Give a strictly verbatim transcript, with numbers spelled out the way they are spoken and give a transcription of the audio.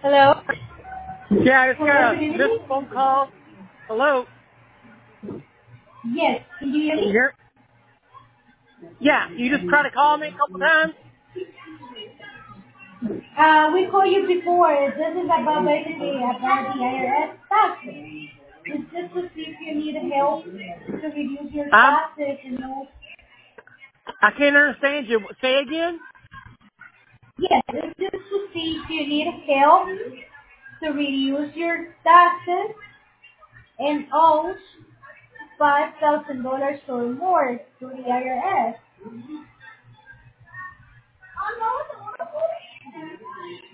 Hello? Yeah, I just Hello, got good a missed evening? phone call. Hello? Yes, can you hear Can you me? hear? Yeah, you just tried to call me a couple times? Uh, we called you before. This is about basically about the I R S taxes. It's just to see if you need help to reduce your I'm, taxes and all. I can't understand you. Say again? Yes, it's just to see if you need help to reduce your taxes and owes five thousand dollars or more to the I R S.